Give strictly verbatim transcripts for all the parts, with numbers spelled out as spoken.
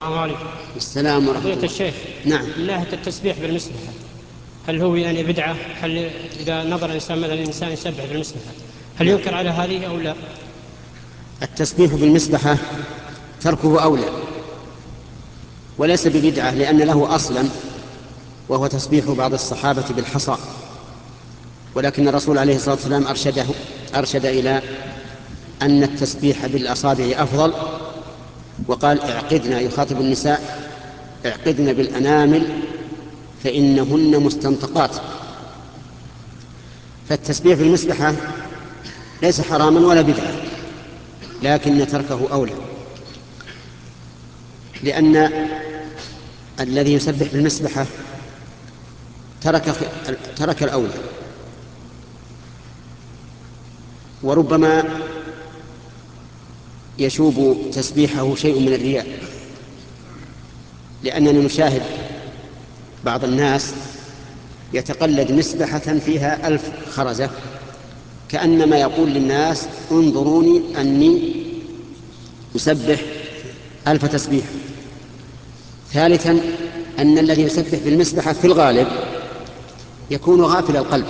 السلام عليكم. السلام ورحمة فضيلة الله. الشيخ، نعم. من ناحية التسبيح بالمسبحة، هل هو يعني بدعة؟ هل إذا نظر الإنسان مثلا الإنسان يسبح بالمسبحة هل نعم. ينكر على هذه أو لا؟ التسبيح بالمسبحة تركه أولى، وليس ببدعة، لأن له أصلا وهو تسبيح بعض الصحابة بالحصى، ولكن الرسول عليه الصلاة والسلام أرشده أرشد إلى أن التسبيح بالأصابع أفضل، وقال اعقدنا، يخاطب النساء، اعقدن بالأنامل فإنهن مستنطقات. فالتسبيح بالمسبحة ليس حراما ولا بدعة، لكن تركه أولى، لأن الذي يسبح بالمسبحة ترك ترك الأولى، وربما يشوب تسبيحه شيء من الرياء، لأننا نشاهد بعض الناس يتقلد مسبحة فيها ألف خرزة، كأنما يقول للناس انظروني أني أسبح ألف تسبيح. ثالثا، أن الذي يسبح بالمسبحة في الغالب يكون غافل القلب،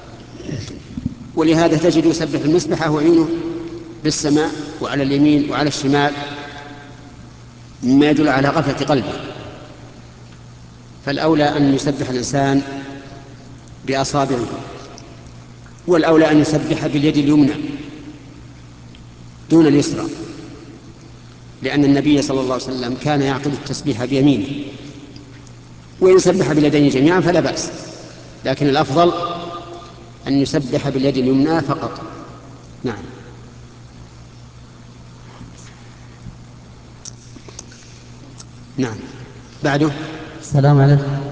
ولهذا تجد يسبح بالمسبحة وعينه بالسماء وعلى اليمين وعلى الشمال، مما يدل على غفلة قلبه. فالأولى أن يسبح الإنسان بأصابعه، والأولى أن يسبح باليد اليمنى دون اليسرى، لأن النبي صلى الله عليه وسلم كان يعقد التسبيح بيمينه، وإن سبح باليدين جميعا فلا بأس، لكن الأفضل أن يسبح باليد اليمنى فقط. نعم. نعم. بعده. السلام عليكم.